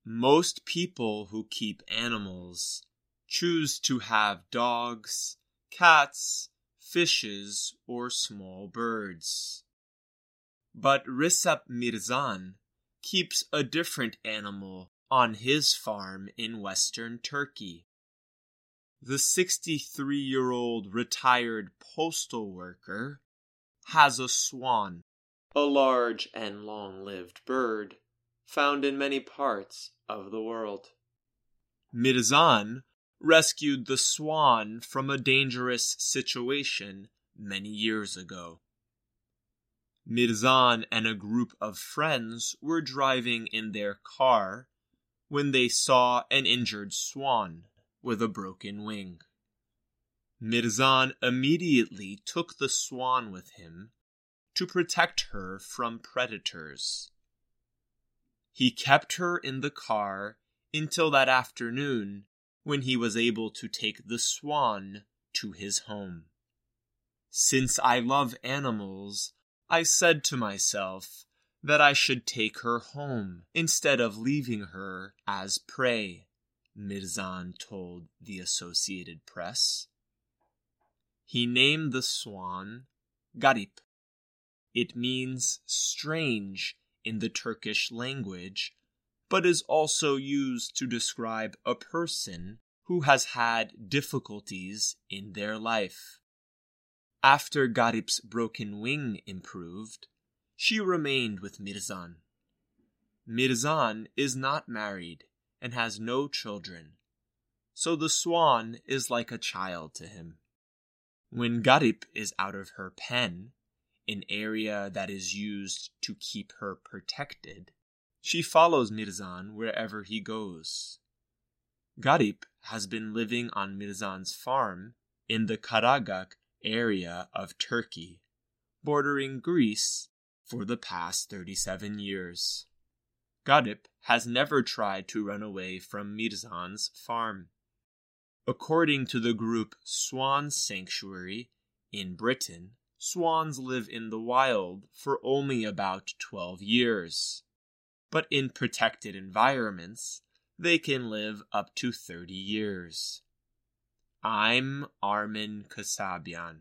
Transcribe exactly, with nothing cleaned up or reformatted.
Most people who keep animals choose to have dogs, cats, fishes, or small birds. But Recep Mirzan keeps a different animal on his farm in western Turkey. The sixty-three-year-old retired postal worker has a swan, a large and long-lived bird found in many parts of the world. Mirzan rescued the swan from a dangerous situation many years ago. Mirzan and a group of friends were driving in their car when they saw an injured swan with a broken wing. Mirzan immediately took the swan with him to protect her from predators. He kept her in the car until that afternoon when he was able to take the swan to his home. Since I love animals, I said to myself that I should take her home instead of leaving her as prey, Mirzan told the Associated Press. He named the swan Garip. It means strange in the Turkish language, but is also used to describe a person who has had difficulties in their life. After Garip's broken wing improved, she remained with Mirzan. Mirzan is not married and has no children, so the swan is like a child to him. When Garip is out of her pen, an area that is used to keep her protected, she follows Mirzan wherever he goes. Garip has been living on Mirzan's farm in the Karagag area of Turkey, bordering Greece, for the past thirty-seven years. Garip has never tried to run away from Mirzan's farm. According to the group Swan Sanctuary in Britain, swans live in the wild for only about twelve years. But in protected environments, they can live up to thirty years. I'm Armin Kasabian.